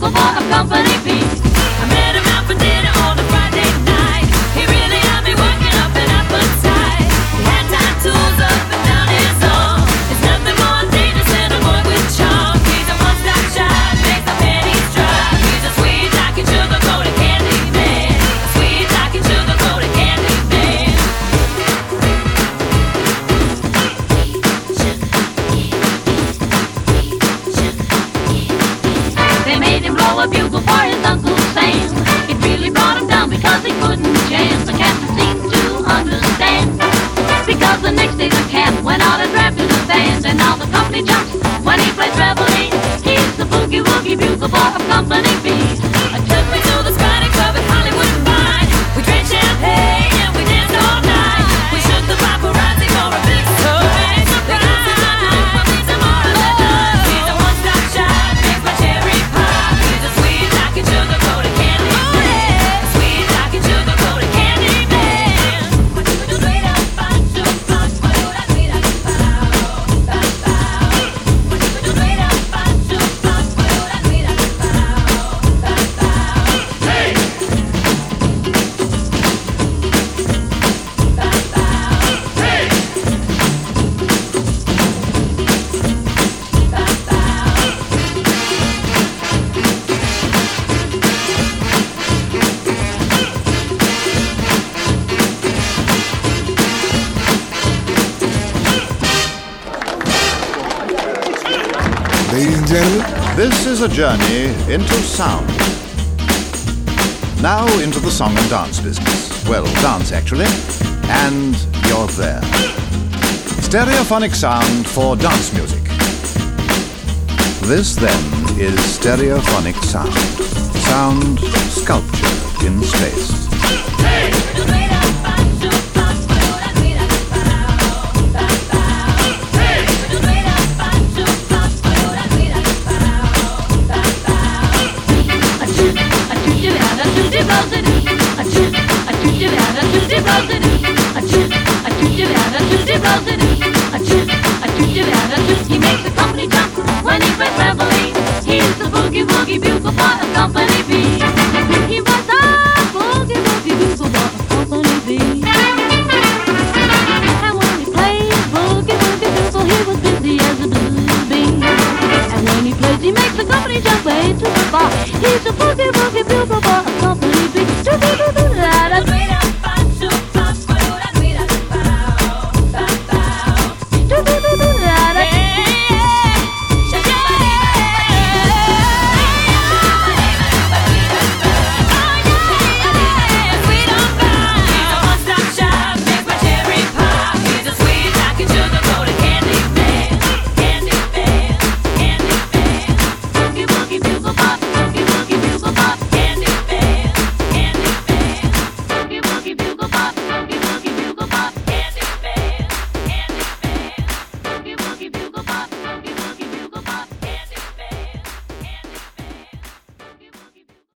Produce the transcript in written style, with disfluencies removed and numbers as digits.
bugle boy of Company B. I met him out for dinner on a Friday night. He really had me working up an appetite. He had tattoos up and down his arm. There's nothing more dangerous than a boy with charm. He's a one-stop shop, makes my pennies drop. He's a sweet talking sugar-coated candy man. A sweet talking sugar-coated candy man. They made him blow a bugle for his Uncle Sam. It really brought him down because he couldn't jam. The captain seemed to understand, because the next day the cat went out and drafted a band. And now the company jumps when he plays reveille. He's the boogie-woogie bugle boy of Company B. I took me to the Scotty Club at Hollywood and Vine. We drank champagne and we danced all night. We shook the paparazzi for a big surprise. They got to look for me some more of that love. He's a one-stop shop, makes my cherry pop. He's a sweet talking sugar-coated candy man. A sweet talking sugar-coated candy man. Ladies and gentlemen, This is a journey into sound. Now into the song and dance business. Well, dance actually. And you're there. Stereophonic sound for dance music. This then is stereophonic sound. Sound sculpture in space. He makes the company jump when he plays reveille. He's the boogie-woogie bugle boy of Company B. He was the boogie-woogie bugle boy of Company B. And when he plays boogie-woogie bugle, he was busy as a blues bee. And when he plays, he makes the company jump way too far. He's a boogie